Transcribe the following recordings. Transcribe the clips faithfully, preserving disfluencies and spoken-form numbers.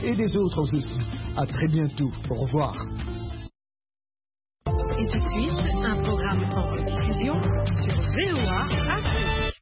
et des autres aussi. À très bientôt. Au revoir. Et tout de suite, un programme en rediffusion sur V O A Afrique.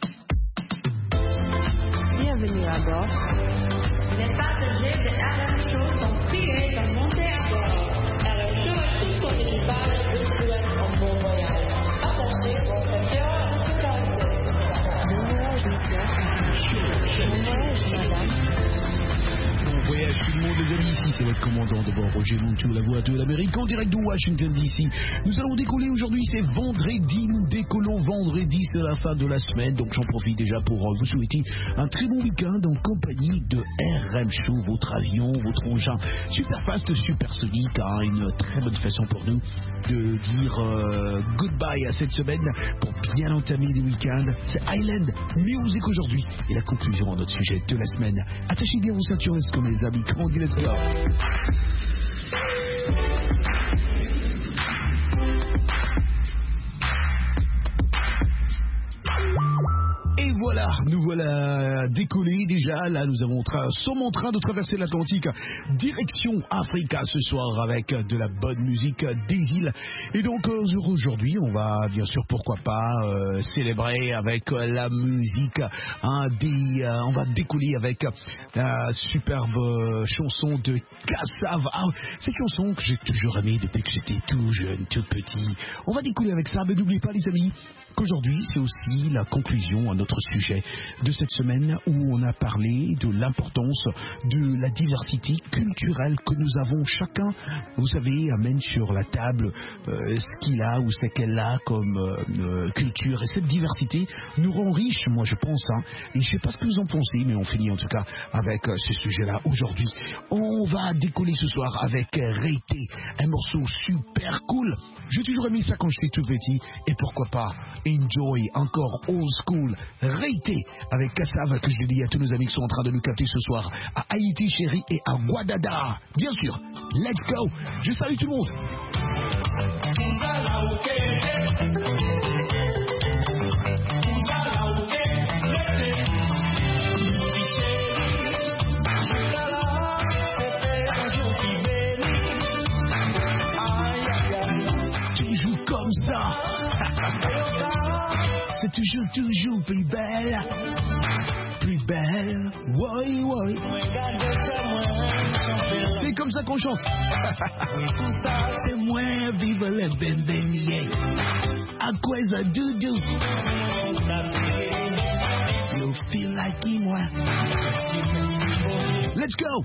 Bienvenue à bord. Les passagers de R M Show sont priés de monter à bord. R M Show et tout son équipage vous souhaitent un bon voyage. Attachez votre ceinture de sécurité. Bon voyage, monsieur. Bon voyage, madame. Bon voyage tout le monde les amis, ici c'est votre commandant de bord Roger Montou, la voix de l'Amérique en direct de Washington D C. Nous allons décoller aujourd'hui, c'est vendredi, nous décollons vendredi, c'est la fin de la semaine, donc j'en profite déjà pour vous souhaiter un très bon week-end en compagnie de R M Show, votre avion, votre engin super fast, super sonique, hein, une très bonne façon pour nous de dire euh, goodbye à cette semaine pour bien entamer le week-end. C'est Island Music aujourd'hui et la conclusion à notre sujet de la semaine. Attachez bien vos ceintures, comme les amis, comment on dit, let's go. Et voilà, nous voilà décollés déjà. Là, nous avons tra- sommes en train de traverser l'Atlantique, direction Africa ce soir avec de la bonne musique des îles. Et donc euh, aujourd'hui, on va bien sûr, pourquoi pas, euh, célébrer avec euh, la musique. Hein, des, euh, on va décoller avec la superbe euh, chanson de Kassav. Ah, cette chanson que j'ai toujours aimée depuis que j'étais tout jeune, tout petit. On va décoller avec ça, mais n'oubliez pas les amis, qu'aujourd'hui, c'est aussi la conclusion à notre sujet de cette semaine où on a parlé de l'importance de la diversité culturelle que nous avons. Chacun, vous savez, amène sur la table euh, ce qu'il a ou ce qu'elle a comme euh, euh, culture. Et cette diversité nous rend riches, moi je pense. Hein. Et je ne sais pas ce que vous en pensez, mais on finit en tout cas avec euh, ce sujet-là aujourd'hui. On va décoller ce soir avec Réité, un morceau super cool. J'ai toujours aimé ça quand j'étais tout petit. Et pourquoi pas Enjoy, encore old school, Réité avec Kassav, que je dis à tous nos amis qui sont en train de nous capter ce soir à Haïti chérie et à Ouadada. Bien sûr, let's go. Je salue tout le monde. Toujours comme ça. C'est toujours, toujours plus belle, plus belle, oui, oui. C'est comme ça qu'on chante. Tout ça, c'est moi, vive le bébé. À quoi ça doudou? You feel like moi. Let's go.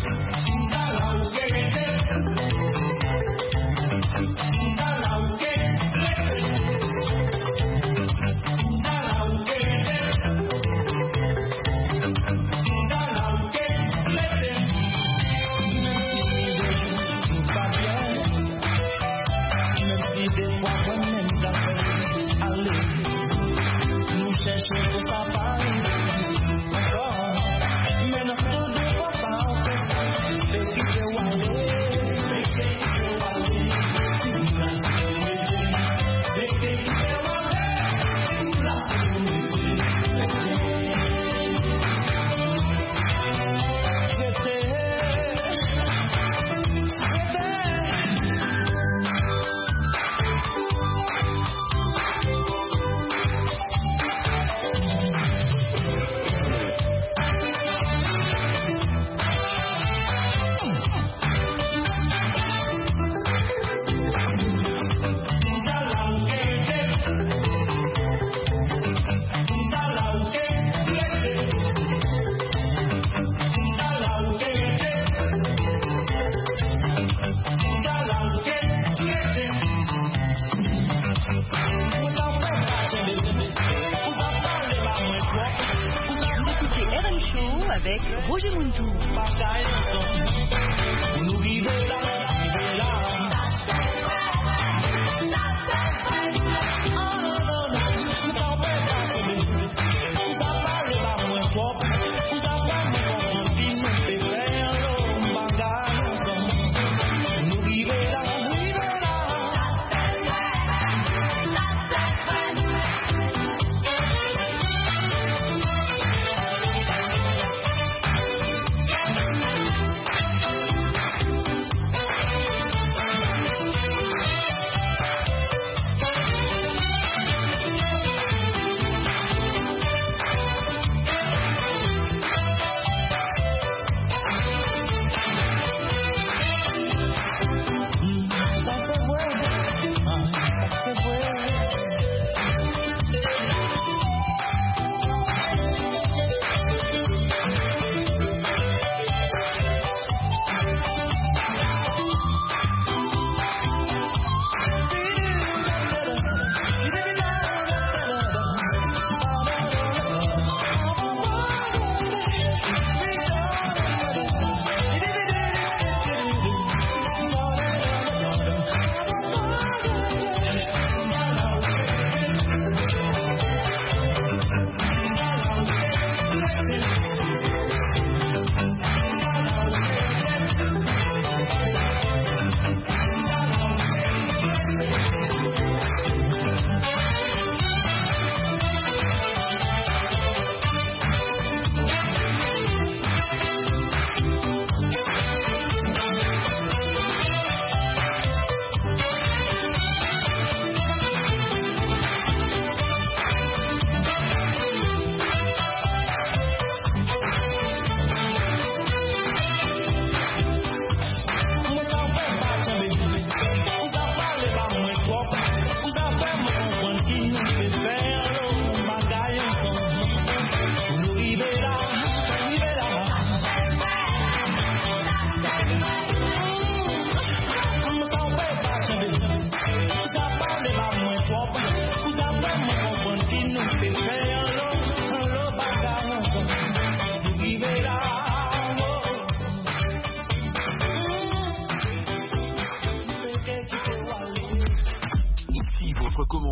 Avec Roger Montou.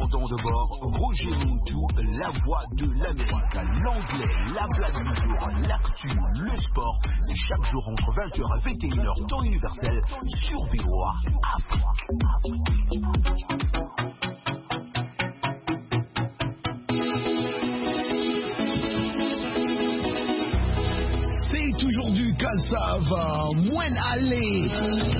correspondant de bord, Roger Montou, la voix de l'Amérique, l'anglais, la blague du jour, l'actu, le sport. C'est chaque jour entre vingt heures et vingt et une heures, temps universel, sur V O A Afrique. C'est toujours du cassava, moins aller.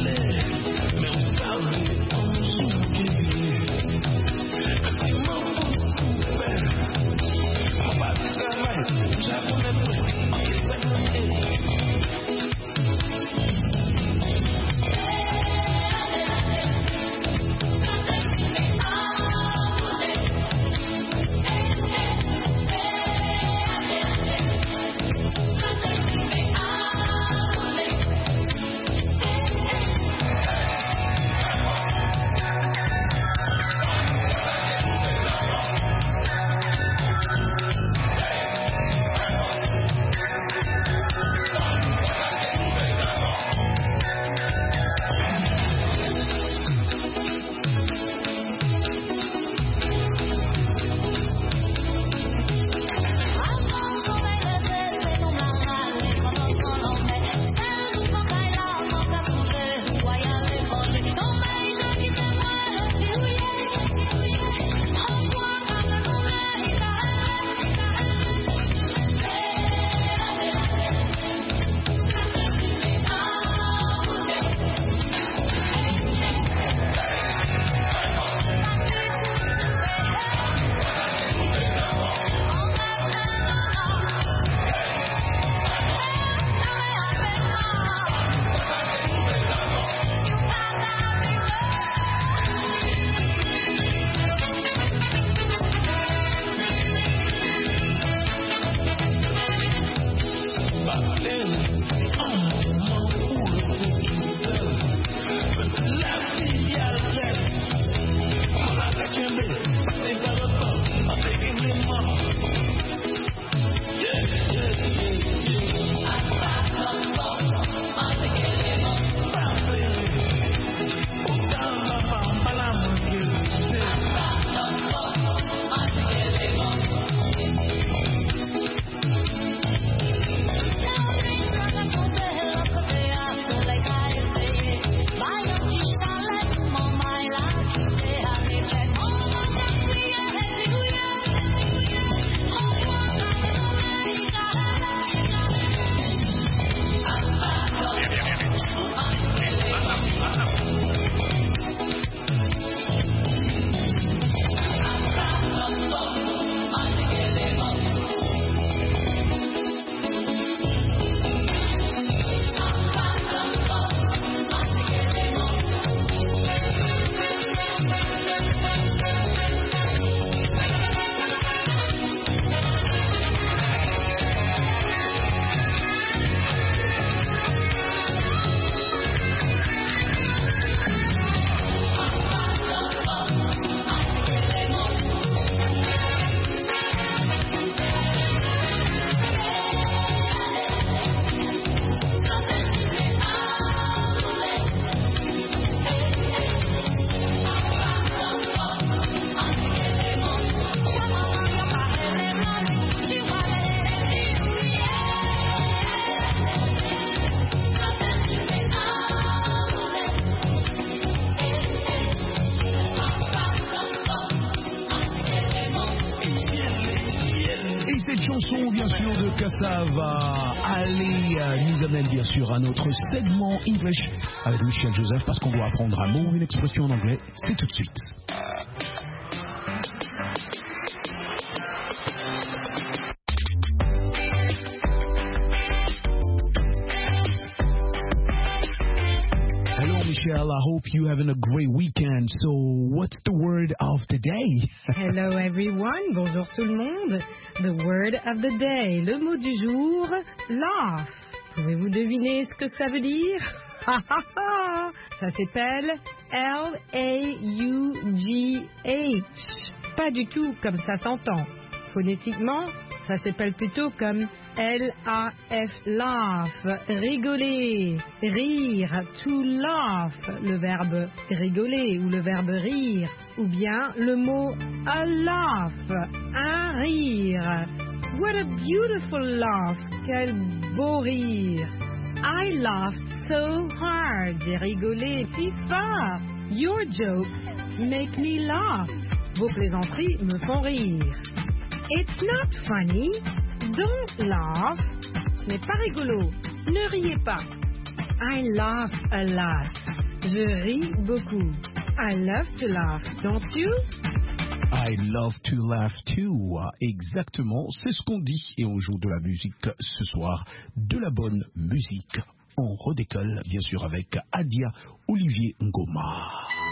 chanson bien sûr de Cassava allez nous amène bien sûr à notre segment English avec Michel Joseph parce qu'on doit apprendre un mot ou une expression en anglais. C'est tout de suite. Michelle, I hope you're having a great weekend. So, what's the word of the day? Hello everyone, bonjour tout le monde. The word of the day, le mot du jour, laugh. Pouvez-vous deviner ce que ça veut dire? Ça s'appelle L A U G H. Pas du tout comme ça s'entend. Phonétiquement, ça s'appelle plutôt comme L A F, laugh, rigoler, rire, to laugh, le verbe rigoler ou le verbe rire, ou bien le mot a laugh, un rire. What a beautiful laugh, quel beau rire. I laughed so hard, j'ai rigolé si fort. Your jokes make me laugh. Vos plaisanteries me font rire. It's not funny. Don't laugh. Ce n'est pas rigolo. Ne riez pas. I laugh a lot. Je ris beaucoup. I love to laugh, don't you? I love to laugh too. Exactement, c'est ce qu'on dit. Et on joue de la musique ce soir. De la bonne musique. On redécolle, bien sûr, avec Adia Olivier Ngoma.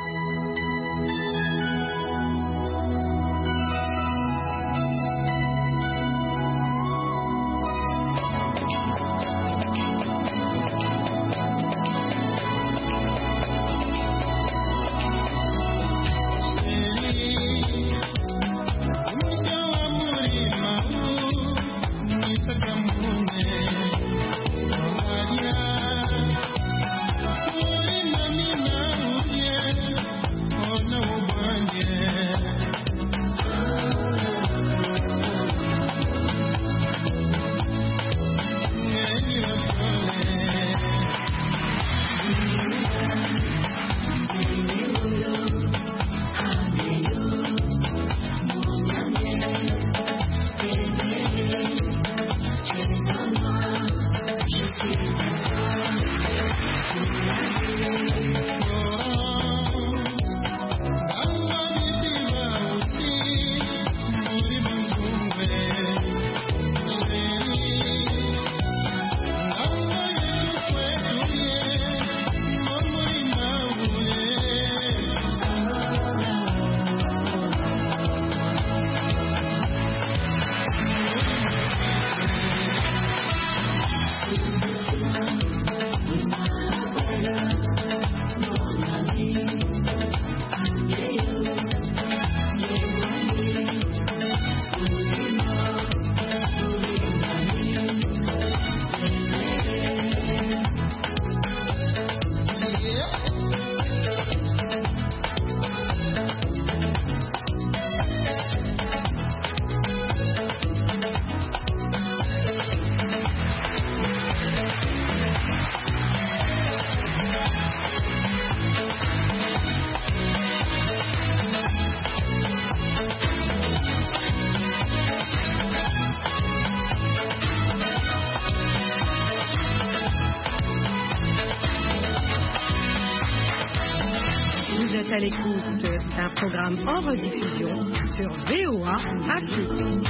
À l'écoute d'un programme en rediffusion sur V O A Afrique.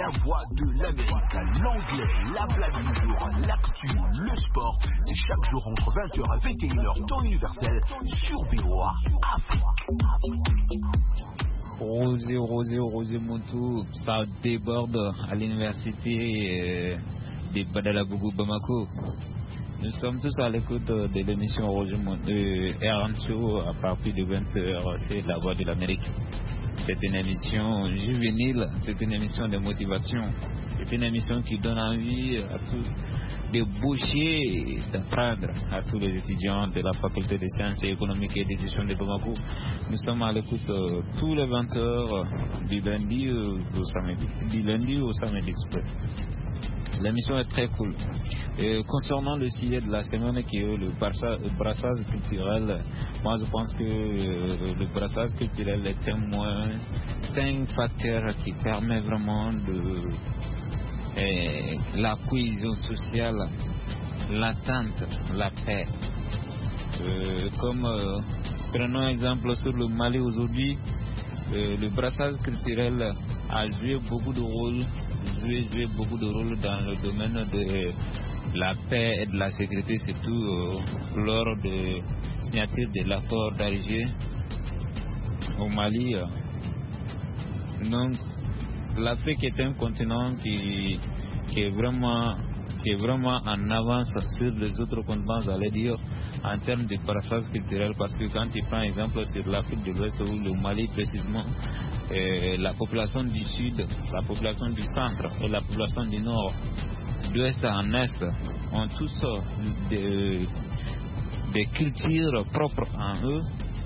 la voix de l'Amérique, l'anglais, la blague du jour, l'actu, le sport. C'est chaque jour entre vingt heures et vingt et une heures, temps universel, sur V O A Afrique. Rosé, Rosé, Rosé Montou, ça déborde à l'université de Badalabougou Bamako. Nous sommes tous à l'écoute de l'émission Rosé Montou, R M Show à partir de vingt heures, c'est la voix de l'Amérique. C'est une émission juvénile, c'est une émission de motivation, c'est une émission qui donne envie à tous de boucher, d'apprendre à tous les étudiants de la faculté des sciences économiques et des gestion de Bamako. Nous sommes à l'écoute euh, tous les vingt heures du lundi euh, au samedi, du lundi au samedi. L'émission est très cool. Et concernant le sujet de la semaine qui est le brassage culturel, moi je pense que euh, le brassage culturel est un moyen, c'est un facteur qui permet vraiment de euh, la cohésion sociale, l'attente, la paix. Euh, comme euh, prenons exemple sur le Mali aujourd'hui, euh, le brassage culturel a joué beaucoup de rôles. Jouer, jouer beaucoup de rôle dans le domaine de la paix et de la sécurité, surtout euh, lors de signature de l'accord d'Alger au Mali. Donc, l'Afrique est un continent qui, qui, est vraiment, qui est vraiment en avance sur les autres continents, j'allais dire, en termes de brassage culturel, parce que quand tu prends exemple sur l'Afrique de l'Ouest ou le Mali précisément, euh, la population du Sud, la population du Centre et la population du Nord, d'Ouest en Est, ont tous des, des cultures propres en eux,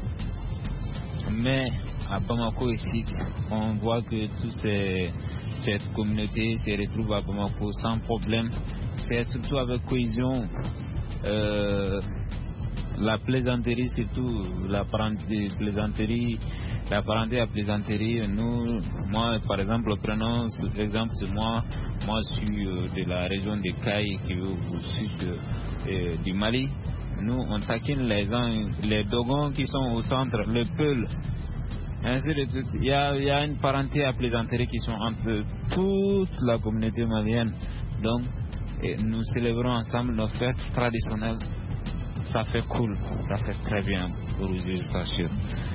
mais à Bamako ici, on voit que toute ces, cette communauté se retrouve à Bamako sans problème. C'est surtout avec cohésion. Euh, la plaisanterie, surtout la plaisanterie, la parenté à plaisanterie. Nous, moi, par exemple, prenons l'exemple de moi. Moi, je suis euh, de la région de Kaï, qui est au sud euh, du Mali. Nous, on taquine les gens, les Dogons qui sont au centre, le Peul. Ainsi de suite. Il y a, il y a une parenté à plaisanterie qui sont entre toute la communauté malienne. Donc, et nous célébrons ensemble nos fêtes traditionnelles. Ça fait cool, ça fait très bien pour vous, je t'assure.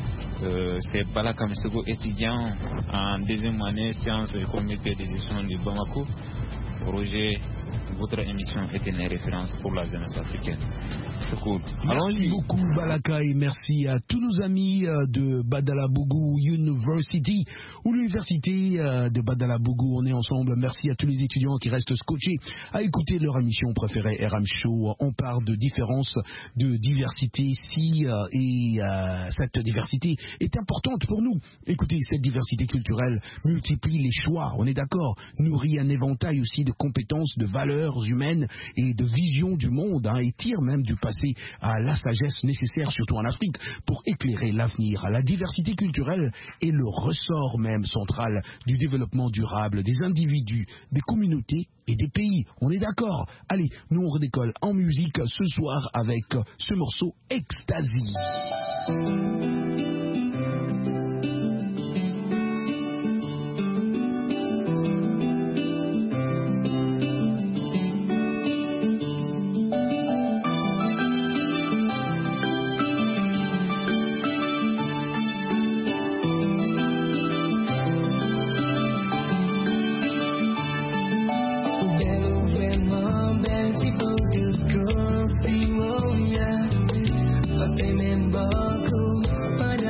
Euh, c'est Bala Kamisego, étudiant en deuxième année sciences et comité de gestion du Bamako. Roger, votre émission est une référence pour la jeunesse africaine. C'est cool. Merci beaucoup Balaka et merci à tous nos amis de Badalabougou University ou l'université de Badalabougou. On est ensemble. Merci à tous les étudiants qui restent scotchés à écouter leur émission préférée R M Show. On parle de différence, de diversité si et euh, cette diversité est importante pour nous. Écoutez, cette diversité culturelle multiplie les choix. On est d'accord. Nourrit un éventail aussi de compétences, de valeurs humaines et de vision du monde, hein, et tire même du passé à la sagesse nécessaire, surtout en Afrique, pour éclairer l'avenir. La diversité culturelle est le ressort même central du développement durable des individus, des communautés et des pays. On est d'accord? Allez, nous on redécolle en musique ce soir avec ce morceau Ecstasy. Remember,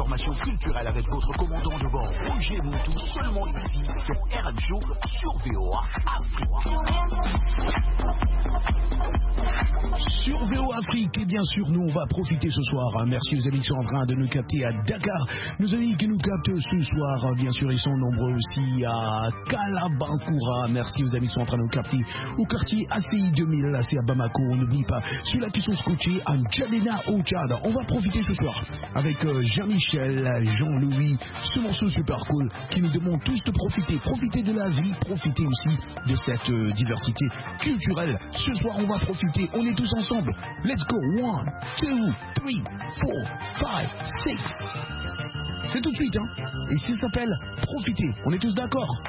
l'information culturelle avec votre commandant de bord Roger Montou, seulement ici sur R M Show sur V O A Afrique. Sur V O A Afrique, et bien sûr, nous on va profiter ce soir. Merci aux amis qui sont en train de nous capter à Dakar. Nos amis qui nous captent ce soir, bien sûr, ils sont nombreux aussi à Kalabankura. Merci aux amis qui sont en train de nous capter au quartier A C I deux mille, là c'est à Bamako. On n'oublie pas ceux-là qui sont scotchés à N'Djamena au Tchad. On va profiter ce soir avec euh, Jean-Michel, Jean-Louis, ce morceau super cool qui nous demande tous de profiter. Profiter de la vie, profiter aussi de cette euh, diversité culturelle. Ce soir, on va profiter. On est tous ensemble. Let's go. One, two, three, four, five, six. C'est tout de suite, hein. Et ça s'appelle Profiter. On est tous d'accord?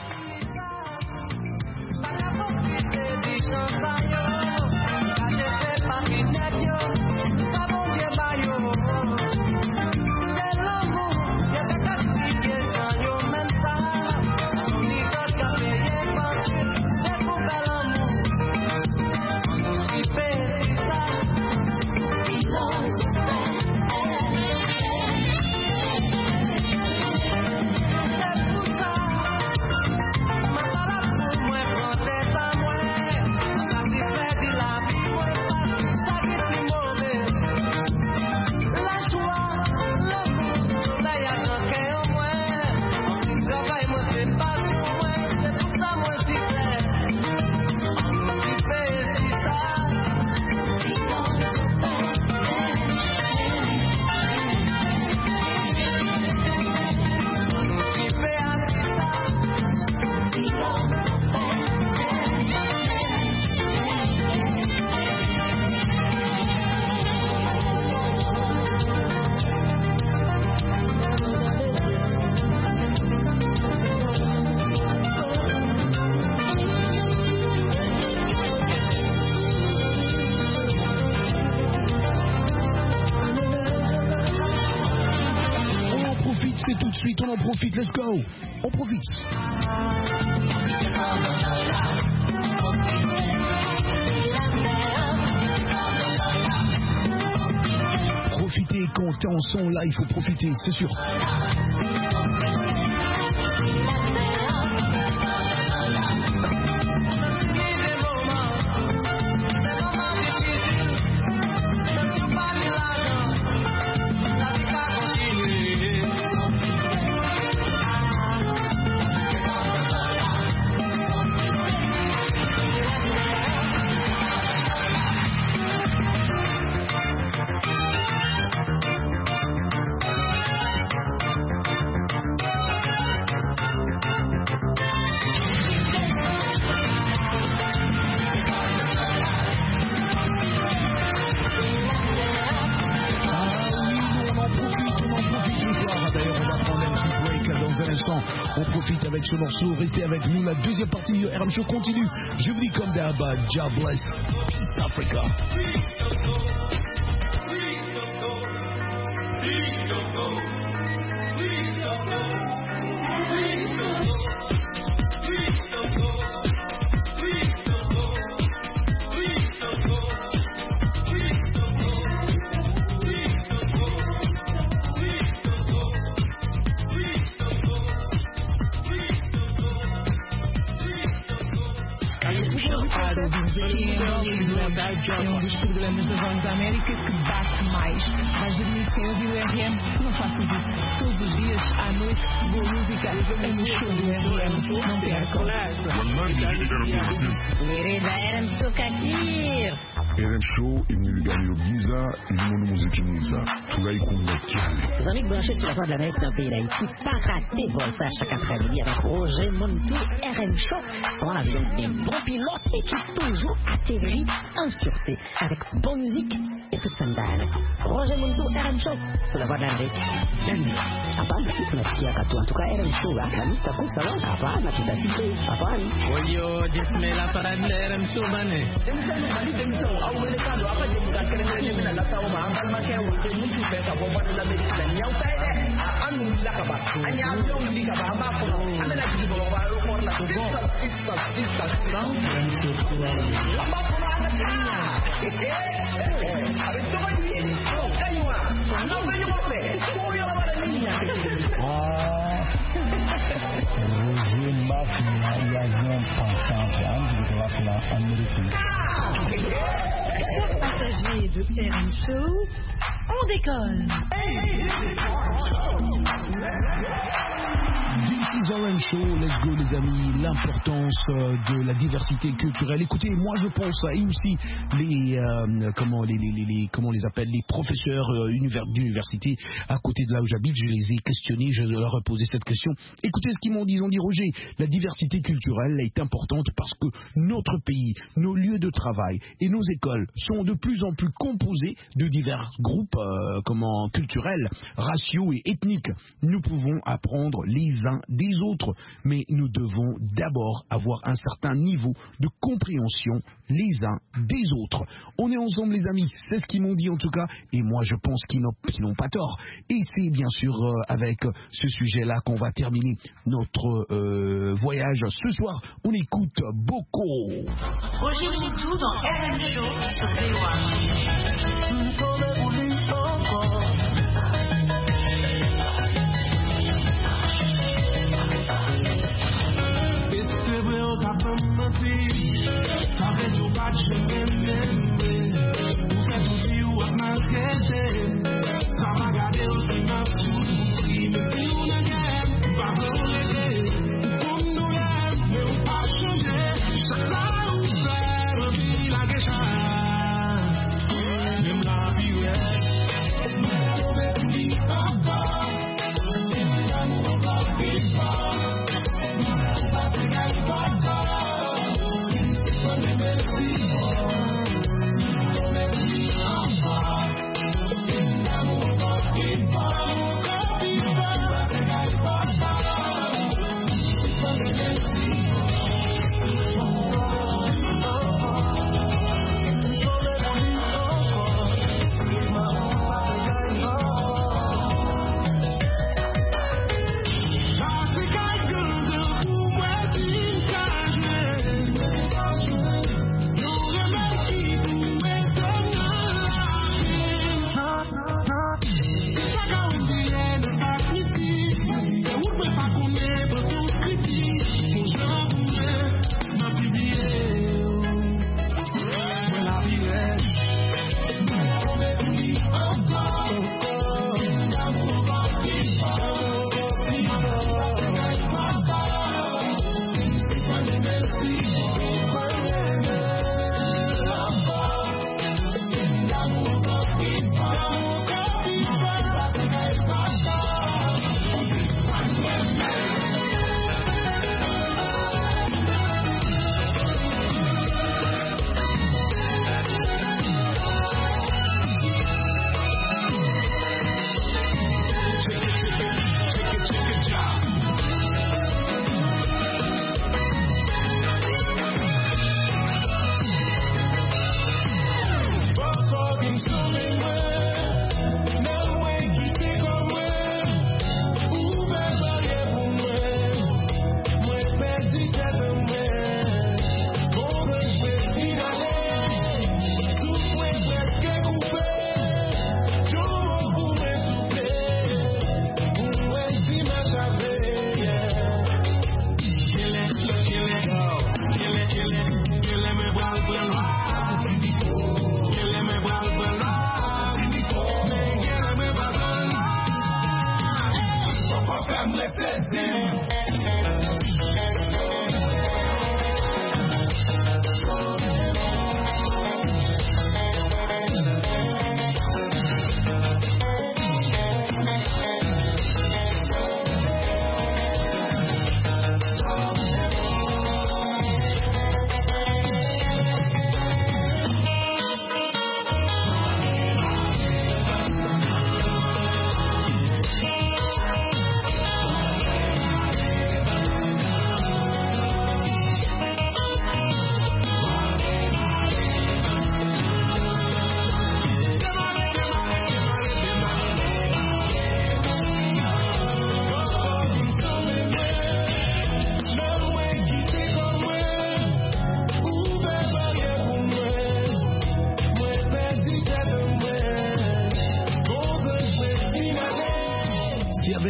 On en profite, let's go. On profite. Profitez quand t'es en son là, il faut profiter, c'est sûr. On profite avec ce morceau, restez avec nous, la deuxième partie de R M Show continue. Je vous dis comme d'hab, God bless, East Africa. É um dos programas da Voz da América que bate mais. Vais dormir sem ouvir o R M? Não faças isso. Todos os dias, à noite, boa música é no show do R M. Não percam. Vereda R M Show Kadir. R M Show, il nous gagne le Giza, il nous musique Giza. Tout là, il compte Les amis branchés sur la Voix de l'Amérique dans le pays d'Haïti, pas rater Volta chaque après-midi avec Roger Montou, R M Show. On a l'avion des bons pilotes et qui toujours atterrit en sûreté avec bonne musique et toute sandale. Roger Montou, R M Show sur la Voix de l'Amérique. Bienvenue. Hapana si tunasikia katu. En tout cas, R M Show, Alhamisi takuwa salama. Hapana, tutasikia. Hapana. Oyo, Jesmela Paradle R M Show bane. Demisano, bali demisano. Au mercado, apa dia bukan kena-kena mina la tahu mah. Ambal macam itu mungkin pesa bomba dalam Amerika. Yang saya deh, anu lah kabar. Hanya aku yang beli kabar. Apa pun. Anda lagi di bawah baru kor lah tu. Sisa, sisa, sisa. Apa pun anda tanya. Eh, eh, habis tu apa dia? Kau kayuah. Anda kayuah apa? Kau yang apa dah niya? American. Chers passagers de R M Show, on décolle. This is R M Show, let's go les amis, l'importance euh, de la diversité culturelle. Écoutez, moi je pense à aussi les, euh, comment, les, les, les, les, comment on les appelle, les professeurs euh, univers, d'université à côté de là où j'habite, je les ai questionnés, je leur ai posé cette question. Écoutez ce qu'ils m'ont dit, ils ont dit Roger, la diversité culturelle est importante parce que notre pays, nos lieux de travail et nos écoles sont de plus en plus composés de divers groupes euh, comment, culturels, raciaux et ethniques. Nous pouvons apprendre les uns des autres, mais nous devons d'abord avoir un certain niveau de compréhension les uns des autres. On est ensemble les amis, c'est ce qu'ils m'ont dit en tout cas, et moi je pense qu'ils n'ont, qu'ils n'ont pas tort. Et c'est bien sûr euh, avec ce sujet-là qu'on va terminer notre euh, voyage. Ce soir, on écoute Boko. Roger Moutou dans R M Show sur V O A.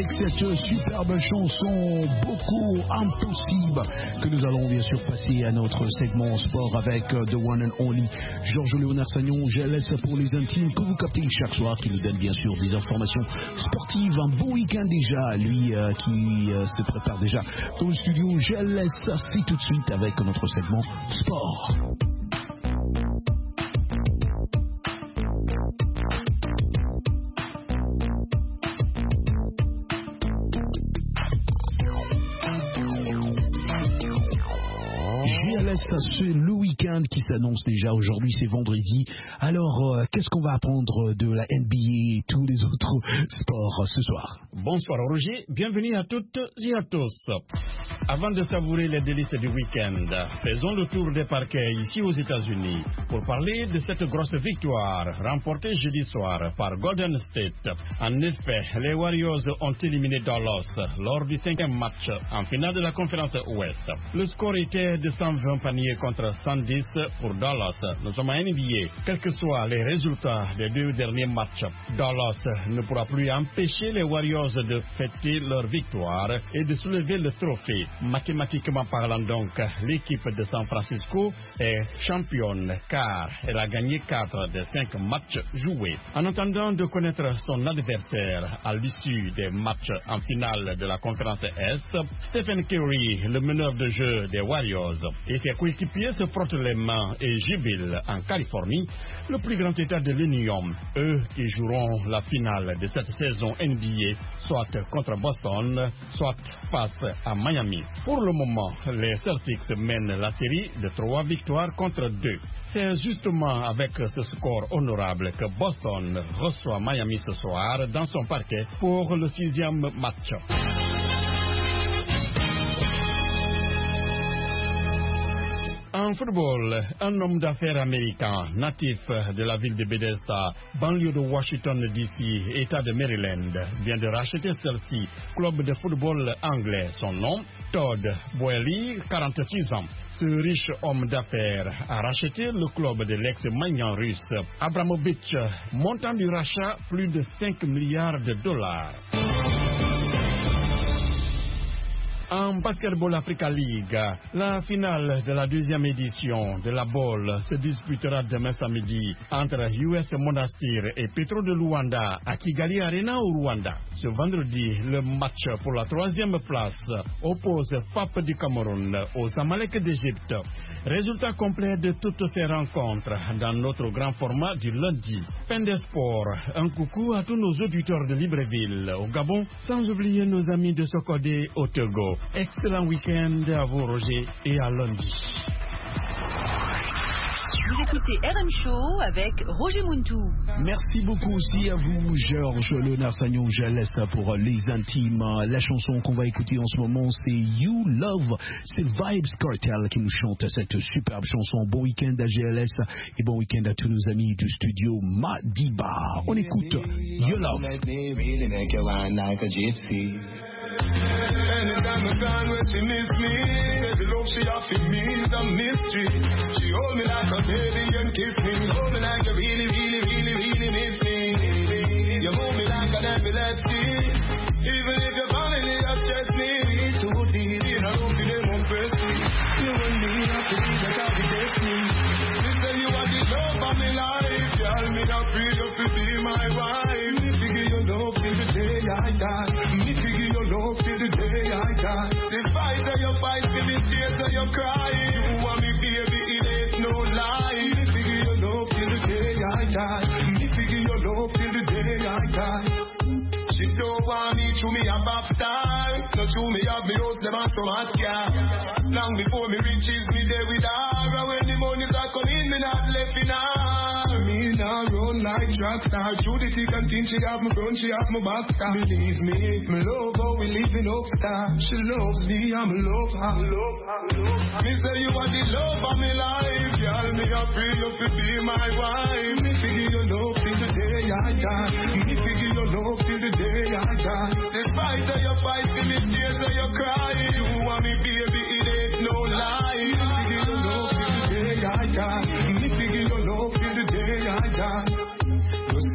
avec cette superbe chanson beaucoup impossible que nous allons bien sûr passer à notre segment sport avec The One and Only Georges Léonard Sagnon. Je laisse pour les intimes que vous captez chaque soir, qui nous donne bien sûr des informations sportives. Un bon week-end déjà, lui euh, qui euh, se prépare déjà dans le studio. Je laisse c'est tout de suite avec notre segment sport. C'est le week-end qui s'annonce déjà. Aujourd'hui, c'est vendredi. Alors, euh, qu'est-ce qu'on va apprendre de la N B A et tous les autres sports ce soir? Bonsoir Roger, bienvenue à toutes et à tous. Avant de savourer les délices du week-end, faisons le tour des parquets ici aux États-Unis pour parler de cette grosse victoire remportée jeudi soir par Golden State. En effet, les Warriors ont éliminé Dallas lors du cinquième match en finale de la conférence Ouest. Le score était de cent vingt paniers contre cent dix pour Dallas. Nous sommes à N B A. Quels que soient les résultats des deux derniers matchs, Dallas ne pourra plus empêcher les Warriors de fêter leur victoire et de soulever le trophée. Mathématiquement parlant donc, l'équipe de San Francisco est championne car elle a gagné quatre des cinq matchs joués. En attendant de connaître son adversaire à l'issue des matchs en finale de la conférence Est, Stephen Curry, le meneur de jeu des Warriors, et ses coéquipiers se frottent les mains et jubilent en Californie, le plus grand état de l'Union, eux qui joueront la finale de cette saison N B A, soit contre Boston, soit face à Miami. Pour le moment, les Celtics mènent la série de trois victoires contre deux. C'est justement avec ce score honorable que Boston reçoit Miami ce soir dans son parquet pour le sixième match. En football, un homme d'affaires américain, natif de la ville de Bethesda, banlieue de Washington D C, État de Maryland, vient de racheter celle-ci, club de football anglais. Son nom, Todd Boehly, quarante-six ans. Ce riche homme d'affaires a racheté le club de l'ex-magnan russe Abramovich, montant du rachat plus de cinq milliards de dollars. En Basketball Africa League, la finale de la deuxième édition de la Bowl se disputera demain samedi entre U S Monastir et Petro de Luanda à Kigali Arena au Rwanda. Ce vendredi, le match pour la troisième place oppose F A P du Cameroun aux Zamalek d'Égypte. Résultat complet de toutes ces rencontres dans notre grand format du lundi. Fin des sports. Un coucou à tous nos auditeurs de Libreville au Gabon, sans oublier nos amis de Sokodé au Togo. Excellent week-end à vous Roger et à lundi. Vous écoutez R M Show avec Roger Muntou. Merci beaucoup aussi à vous, Georges Léonard Sagnon. Je laisse ça pour les intimes. La chanson qu'on va écouter en ce moment, c'est You Love. C'est Vibes Cartel qui nous chante cette superbe chanson. Bon week-end à G L S et bon week-end à tous nos amis du studio Madiba. On écoute You Love. Anytime I gone where she miss me, the love she offered me is a mystery. She hold me like a baby and kiss me, hold me like you really, really, really, really miss me. You move me like an epilepsy, even if you're falling, you stress me. Too deep, you know, you them impress me. You and me, I feel that I'll be destiny. They say you are the love of my life, tell me I'm free up to be my wife. Me figure your love till the day I die. Me figure your love till the day I die. The fight that you fight, the tears that you cry. You want me baby, it ain't no lie. Me figure your love till the day I die. Me figure your love till the day I die. She don't want me to me a pop star. Not to me have me house, them and some hot car. Long before me reaches me there with her. And when the money start coming in, me not left in her. Me now run like track star. Through the thick and thin, she have my front, she have my back star. Believe me, me love how we live in upstar. She loves me, I'm love her. Love her, love her. Me say you are the love of my life. Girl, me a free you to be my wife. Me figure your love till the day I die. Me figure your love till the day I die. Despite that you fight, till the tears that you cry. You want me baby, it ain't no lie. Me figure your love till the day I die. Me figure your love till the day I die. You safe now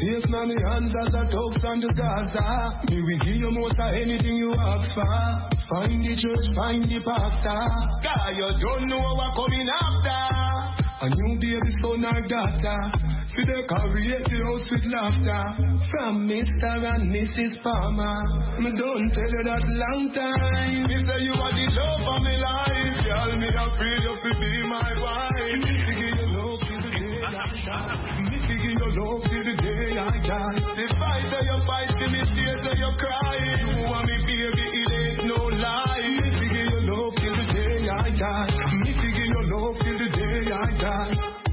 on the hands as a dogs on the Gaza. Me will give you most of anything you ask for. Find the church, find the pastor. God, you don't know what coming after. A new baby son or daughter. See they create the house with laughter. From Mister and Missus Palmer. Me don't tell you that long time. Me say you are the love of my life. Tell me I pray you to be my wife. Me give you love till the day I die. Me give you love till the day I die. The fight that you fight, the mistakes that you cry. You want me baby, it ain't no lie. Me give you love till the day I die. Me give you love till the day I die.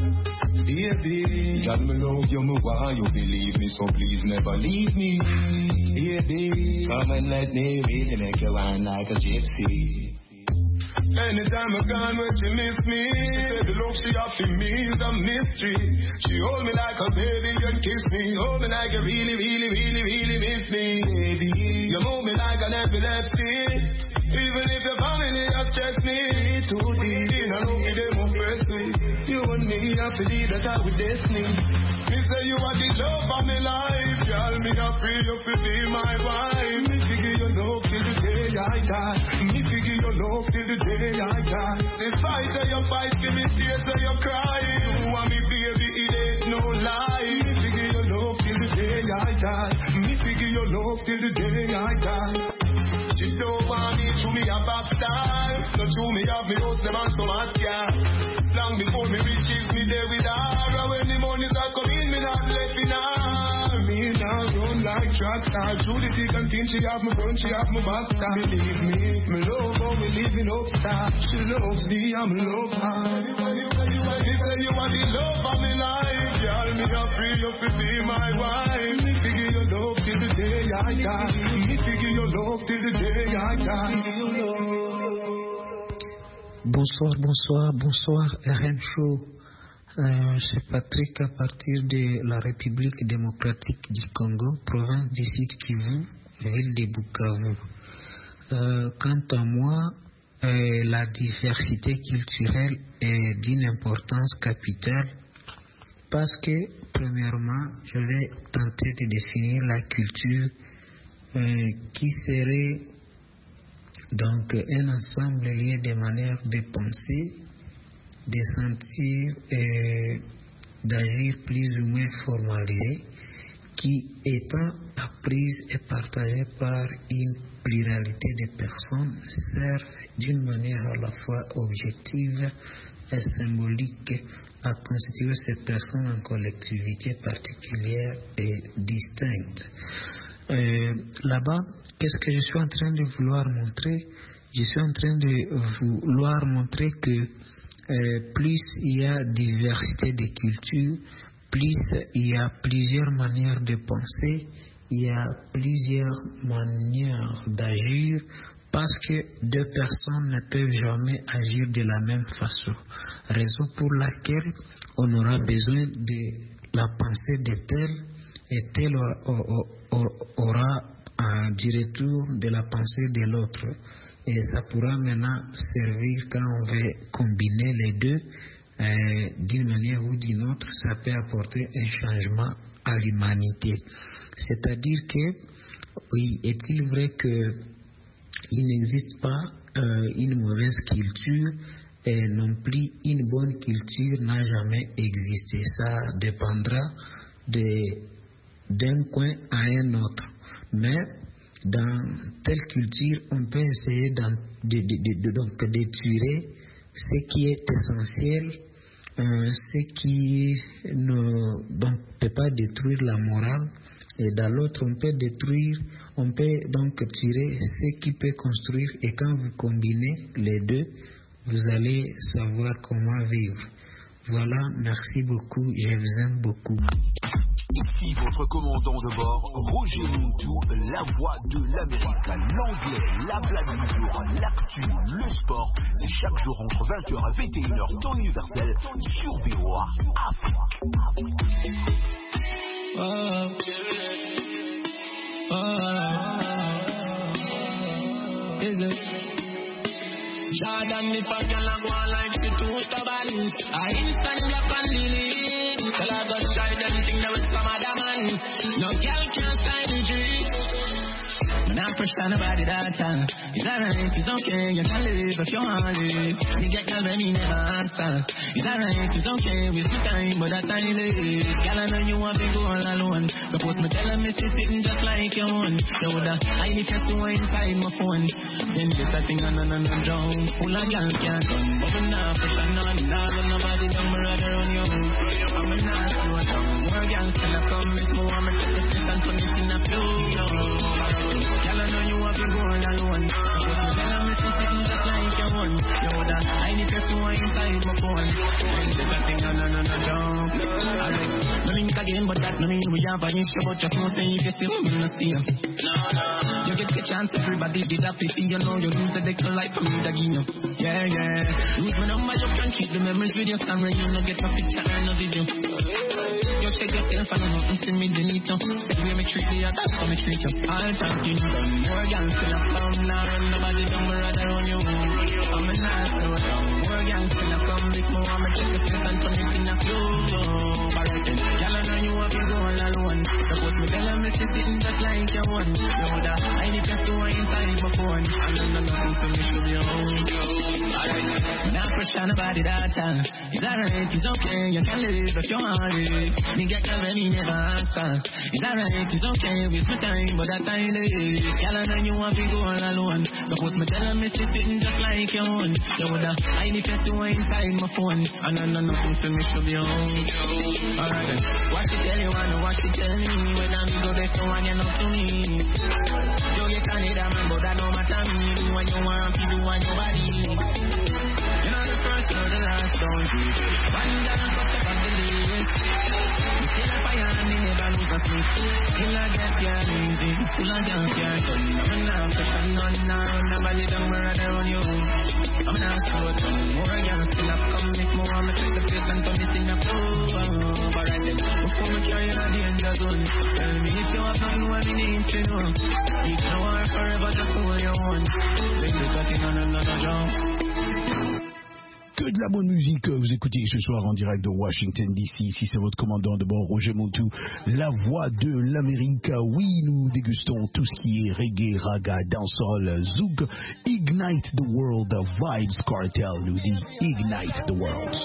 Baby, God me love you, me why you believe me, so please never leave me. Baby, come and let me really make you run like a gypsy. Anytime I gone where she miss me, the love she offer me is a mystery. She hold me like a baby and kiss me, hold me like you really, really, really, really miss me. Baby, you move me like an epilepsy. Even if your family has stressed me too deep, in a love they won't press me. You and me, I believe that I with destiny. Me say you are the love of my life. Tell me I pray you to be my wife. Me figure your love till the day I die. Me figure your love till the day I die. The fight that you fight, give me tears that you cry. You want me baby, it ain't no lie. Me figure your love till the day I die. Me figure your love till the day I die. She don't want me to me a pop star. Not to me have me host them and so much car. Long before me reaches me there with her. And when the money start coming, me not left in her. Me now run like track star. Through the thick and thin, she have me front, she have me back star. Believe me, me love how me living up star. She loves me and me love her. She say you are the love of my life. Tell me I free you to be my wife. Me figure your love till the day I die. Me figure your love till the day I die. Bonsoir, bonsoir, bonsoir, R M Show. Euh, c'est Patrick à partir de la République démocratique du Congo, province du Sud Kivu, ville de Bukavu. Euh, quant à moi, euh, la diversité culturelle est d'une importance capitale parce que, premièrement, je vais tenter de définir la culture euh, qui serait donc un ensemble lié de manières de penser, de sentir et d'agir plus ou moins formalisé, qui étant apprise et partagée par une pluralité de personnes, servent d'une manière à la fois objective et symbolique à constituer ces personnes en collectivité particulière et distincte. Euh, là-bas, qu'est-ce que je suis en train de vouloir montrer? Je suis en train de vouloir montrer que euh, plus il y a diversité de cultures, plus il y a plusieurs manières de penser, il y a plusieurs manières d'agir, parce que deux personnes ne peuvent jamais agir de la même façon. Raison pour laquelle on aura besoin de la pensée de tel et tel aura un du retour de la pensée de l'autre. Et ça pourra maintenant servir quand on veut combiner les deux euh, d'une manière ou d'une autre, ça peut apporter un changement à l'humanité. C'est-à-dire que, oui, est-il vrai que il n'existe pas euh, une mauvaise culture et non plus une bonne culture n'a jamais existé. Ça dépendra de, d'un coin à un autre. Mais dans telle culture, on peut essayer de, de, de, de, donc, de tuer ce qui est essentiel, euh, ce qui ne donc, peut pas détruire la morale. Et dans l'autre, on peut détruire, on peut donc tirer ce qui peut construire. Et quand vous combinez les deux, vous allez savoir comment vivre. Voilà, merci beaucoup, je vous aime beaucoup. Ici votre commandant de bord, Roger Montou, la voix de l'Amérique, l'anglais, la blague du jour, l'actu, le sport. C'est chaque jour entre vingt heures et vingt et une heures, temps universel, sur V O A Afrique. Oh, oh, is it? Jordan, if a girl a go on like she too stubborn, I instant block and delete. Tell her go try them thing that with some other man. No girl can sign the dream. When I push down about it that time, it's alright, it's okay, you can live if you want to live. You get girl when me never answer. It's alright, it's okay, waste my time, but that time live. Girl, I know you want to go all alone. Suppose me tell her me see sitting just like you want. You woulda I need to see inside my phone. Then this a thing on and on and down. Full of girl can't come, but me nah push on on. Nah let nobody down, me rather on you. I'm a nah slow down. More girls still a come, it's more want me take the fit and turn it in a flow. Girl, I know you want to go all alone. But you tell me to sitting just like you want. You woulda I need to see inside my phone. Then this a thing on and on and down. Alright, no link again, but that no mean we have an issue. But just know say if you see me, no see him. No, no. You get the chance, everybody did that fifty. You know you lose the deck life for me, Dagino. Yeah, yeah. Lose my number, you can keep the memories with your camera. You no get a picture and a video. You check yourself and nothing to me, delete you. Stay where me treat you, that's how me treat you. All talking done, more guns still a come now. And nobody don't rather on you. I'm a nice slow down. More guns still a come with more. I'm a check the face and turn it in a flow. Alright then, y'all know you have to go all alone. Suppose me tell them me sit sitting just like you want. You woulda I need to go inside my phone. I don't know nothing to me should be on. Alright, now push on about it that time. It's alright, it's okay, you can live if you want to live. Me get girl when me never answer. It's alright, it's okay, waste my time, but that time live. Y'all know you want to go all alone. Suppose me tell them me sit sitting just like you want. You woulda I need to go inside my phone. I don't know nothing to me should be on. Alright then, watch it tell you, I know watch it tell me. When I'm go there, so I get up to me. You get on it, man, but that no matter me. Do what you want, you do what your body. You know the first or the last, don't you? One down and up on the list. You feel like fire and they never lose a sleep. Still I get your easy, full of girls can't turn. I'm not pushing on now, nobody don't rather on you. I'm not slow down, more girls still have come with more. I'm check the place and turn it in a flow. Alright then, before me carry on the danger zone. Tell me if you have nothing what you need to know. You know I'm forever just hold your own. Then you got it on another job. Que de la bonne musique, vous écoutez ce soir en direct de Washington D C. Ici c'est votre commandant de bord Roger Montou, la voix de l'Amérique. Oui, nous dégustons tout ce qui est reggae, raga, dancehall, zouk. Ignite the world, Vibes Cartel nous dit Ignite the world.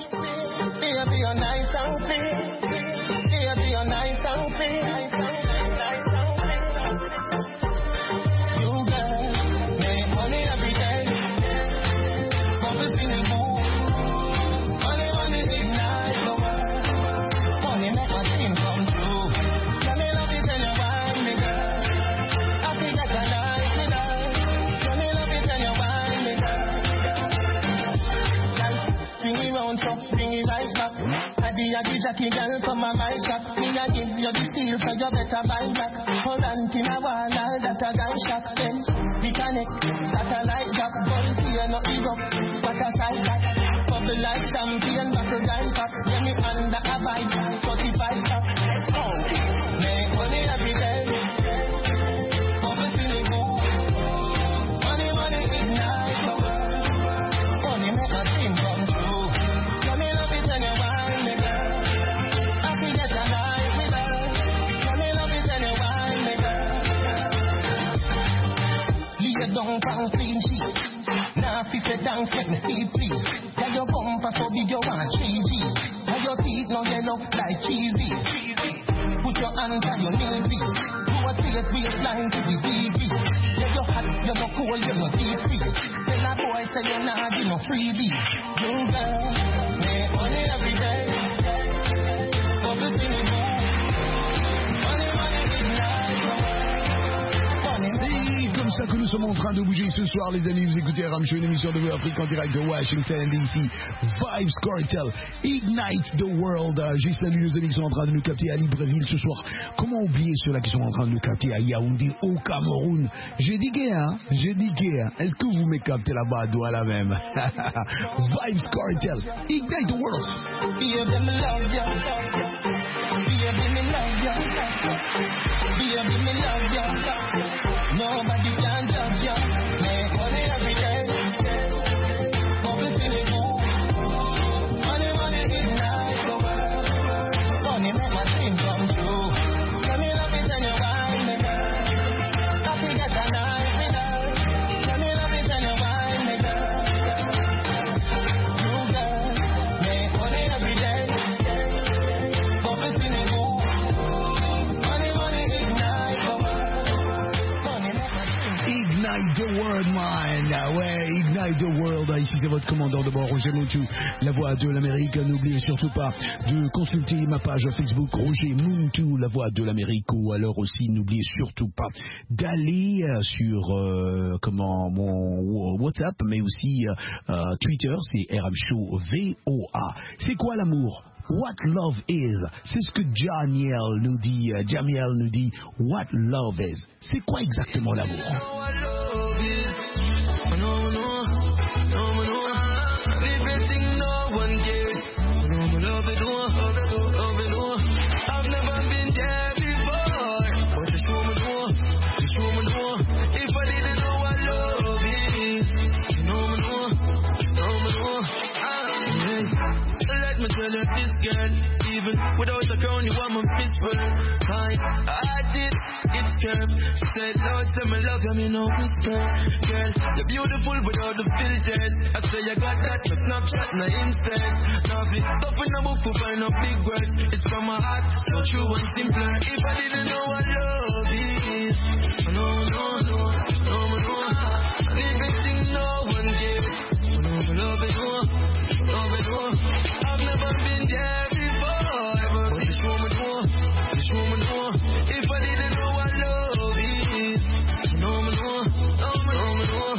I give Jackie girl come on my shop. Me a give you the steel so you better buy back. Hold on to my wall, all that a guy shot. Then we connect, satellite drop. Gold here no erupt, what a sight that. Bubble like champagne, buckle and pop. Yeah me under a bike, forty-five top. Make money every day. Bubble feeling good. Money, money ignite the world. Money make my dream come true. Let me love it when you want me. Don't count clean sheet. Now if you dance, get me sleep please. Yeah, your bumper so big you want three G. Yeah, your teeth now yellow like cheesy. Put your hands on your knee beat. Do a straight waistline to the T V. Yeah, you're hot, you're not cold, you're not deep freeze. Tell a boy say you're not give no freebie. You girl, make money every day. Bubble feeling good. Money, money, ignite. C'est comme ça que nous sommes en train de bouger ce soir, les amis. Vous écoutez R M Show, une émission de Afrique en direct de Washington D C. Vibes Cartel, Ignite the World. J'ai salué nos amis qui sont en train de nous capter à Libreville ce soir. Comment oublier ceux-là qui sont en train de nous capter à Yaoundé, au Cameroun? J'ai dit hein, j'ai dit hein. Est-ce que vous me captez là-bas, doigt la même? Vibes Cartel, Ignite the World. Nobody can judge you. Make money every day. World Mind. Ouais, Ignite the World. Ici, c'est votre commandant de bord, Roger Montou, la voix de l'Amérique. N'oubliez surtout pas de consulter ma page Facebook, Roger Montou, la voix de l'Amérique. Ou alors aussi, n'oubliez surtout pas d'aller sur euh, comment mon WhatsApp, mais aussi euh, Twitter, c'est R M Show V O A. C'est quoi l'amour? What love is? C'est ce que Jamiel nous dit. Uh, Jamiel nous dit. What love is? C'est quoi exactement l'amour? This girl, even without a crown, you want my fist full. I, I did, it's curved. She said, Lord, tell me love you, me no whisper. Girl, you're beautiful without the filters. I say you got that, no Snapchat, no instant. Nothing, up in a book to find out big words. It's from my heart, so true and simpler. If I didn't know what love is, no, no, no, no, no. Everything no one gave. No, love it, no, love it, no. I've never been there before, but this woman know, this woman know. If I didn't know what love is, no man know, no man know, man know.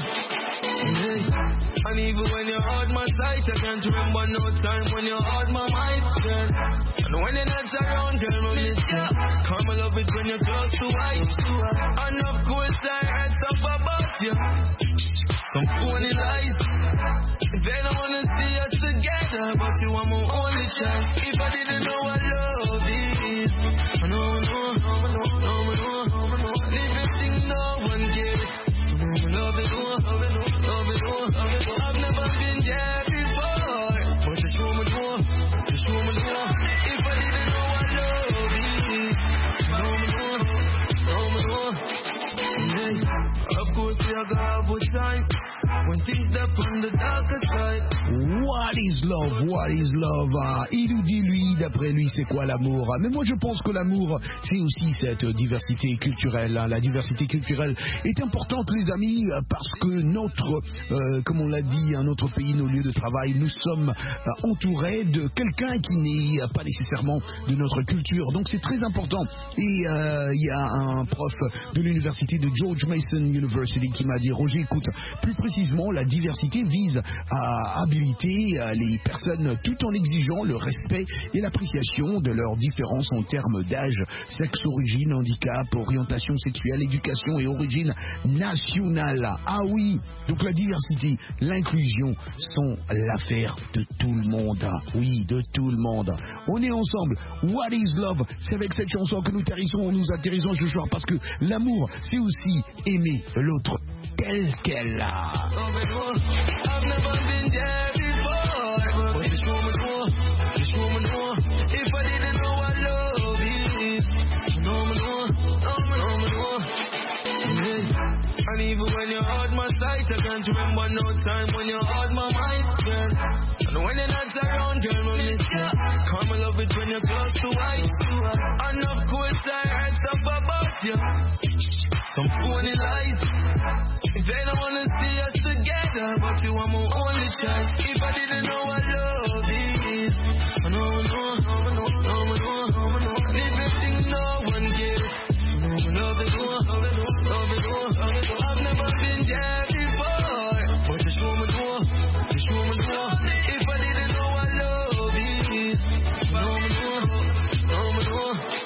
Yeah. And even when you hold my sight, I can't remember no time when you hold my mind, girl. And when you're not around, girl, I miss you. Come I love it when you're close to ice. And of course I heard stuff about you, some phony lies. They don't wanna see us together, but you are my only child. If I didn't know what love is, no, no, no, no, no, no, no, no. Everything no one gets. No, love it, no, love it, no, love it, no, love it, no. I've never been there before, but this woman know, this woman know. If I didn't know what love is, no, no, no, no, no. Of course we are gonna have a time. When things step on the darker side. What is love? What is love? Ah, il nous dit, lui, d'après lui, c'est quoi l'amour? Mais moi, je pense que l'amour, c'est aussi cette diversité culturelle. La diversité culturelle est importante, les amis, parce que notre, euh, comme on l'a dit, un notre pays, nos lieux de travail, nous sommes euh, entourés de quelqu'un qui n'est pas nécessairement de notre culture. Donc, c'est très important. Et euh, il y a un prof de l'université de George Mason University qui m'a dit, Roger, écoute, plus précisément, la diversité vise à habiliter les personnes tout en exigeant le respect et l'appréciation de leurs différences en termes d'âge, sexe, origine, handicap, orientation sexuelle, éducation et origine nationale. Ah oui, donc la diversité, l'inclusion sont l'affaire de tout le monde. Oui, de tout le monde. On est ensemble. What is love? C'est avec cette chanson que nous atterrissons, nous atterrissons ce soir parce que l'amour, c'est aussi aimer l'autre tel qu'elle a. I've never been there before, but this woman know, this woman know. If I didn't know what love is, no man know, no man know, man know. Yeah. And even when you hold my sight, I can't remember no time when you hold my mind, girl. And when you're not around, girl, I miss you. Come I love it when you're close to ice. And of course I heard stuff about you, some phony lies. They don't wanna see us together, but you are my only child. If I didn't know what love is, no, no, no, no, no, no, no, no. Everything no one gets. No, love it, no, love it, no, love it, no, love it, no. I've never been there before, but this woman know, this woman know. If I didn't know what love is, no, no, no, no.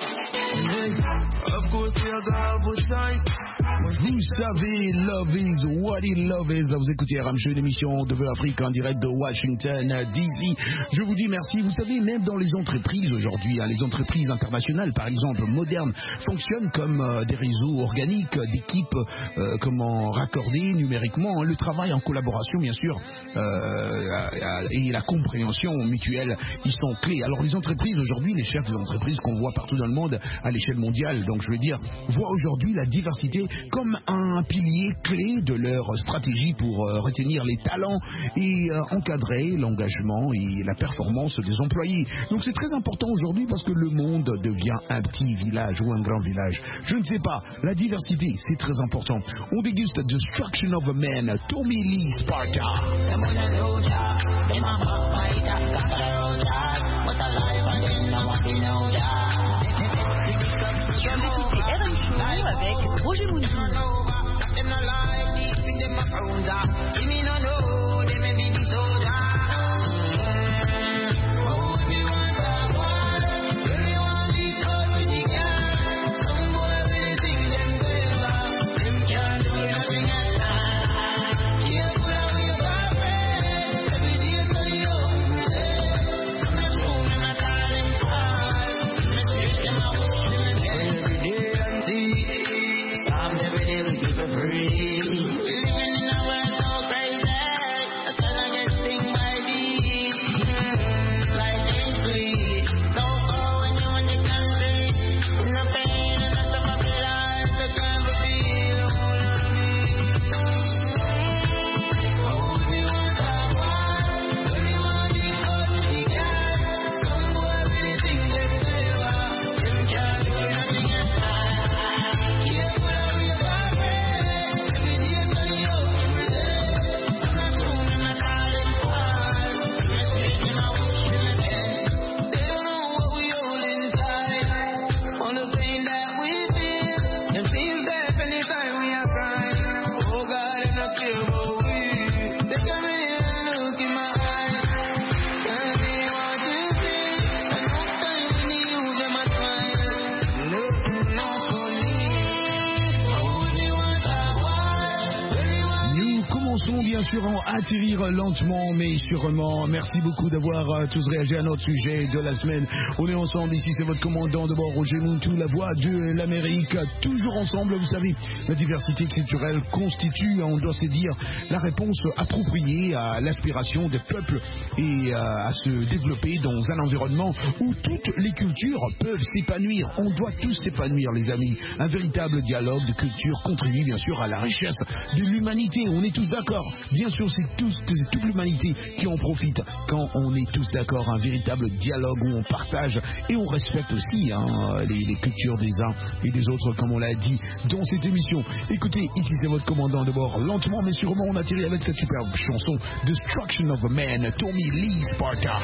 Of course we are gonna have a time. Vous savez, Love is what it love is. Vous écoutez R M Show, une émission de Vœux Afrique en direct de Washington D C. Je vous dis merci. Vous savez, même dans les entreprises aujourd'hui, hein, les entreprises internationales, par exemple, modernes, fonctionnent comme euh, des réseaux organiques, d'équipes, euh, comment raccordées numériquement. Hein, le travail en collaboration, bien sûr, euh, et la compréhension mutuelle, ils sont clés. Alors, les entreprises aujourd'hui, les chefs des entreprises qu'on voit partout dans le monde à l'échelle mondiale, donc je veux dire, voient aujourd'hui la diversité comme un un pilier clé de leur stratégie pour euh, retenir les talents et euh, encadrer l'engagement et la performance des employés. Donc c'est très important aujourd'hui parce que le monde devient un petit village ou un grand village. Je ne sais pas, la diversité c'est très important. On déguste Destruction of a Man, Tommy Lee Sparta. R M Show avec Roger Muntou. Bien sûr, atterrir lentement mais sûrement. Merci beaucoup d'avoir euh, tous réagi à notre sujet de la semaine. On est ensemble ici, c'est votre commandant de bord Roger Muntou, la voix de l'Amérique. Toujours ensemble, vous savez, la diversité culturelle constitue, on doit se dire, la réponse appropriée à l'aspiration des peuples et euh, à se développer dans un environnement où toutes les cultures peuvent s'épanouir. On doit tous s'épanouir, les amis. Un véritable dialogue de culture contribue bien sûr à la richesse de l'humanité. On est tous d'accord. Bien sûr, c'est, tous, c'est toute l'humanité qui en profite quand on est tous d'accord. Un véritable dialogue où on partage et on respecte aussi hein, les, les cultures des uns et des autres, comme on l'a dit dans cette émission. Écoutez, ici c'est votre commandant de bord. Lentement mais sûrement, on atterrit avec cette superbe chanson Destruction of a Man, Tommy Lee Sparta.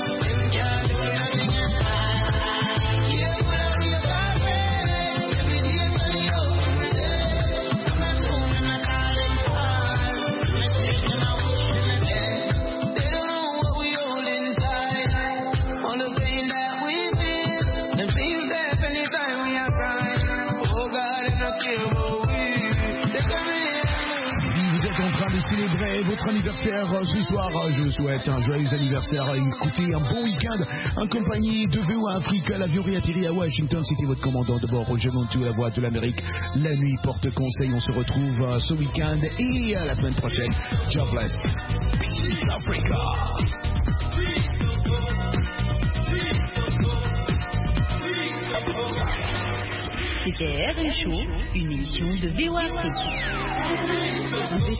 Célébrer votre anniversaire ce soir. Je vous souhaite un joyeux anniversaire. Écoutez, un bon week-end en compagnie de V O A Afrique. L'avion réatterrit à Washington. C'était votre commandant de bord, Roger Muntou, la voix de l'Amérique. La nuit porte conseil. On se retrouve ce week-end et à la semaine prochaine. God bless. Peace Africa. C'était R M Show, une émission de V O A Afrique.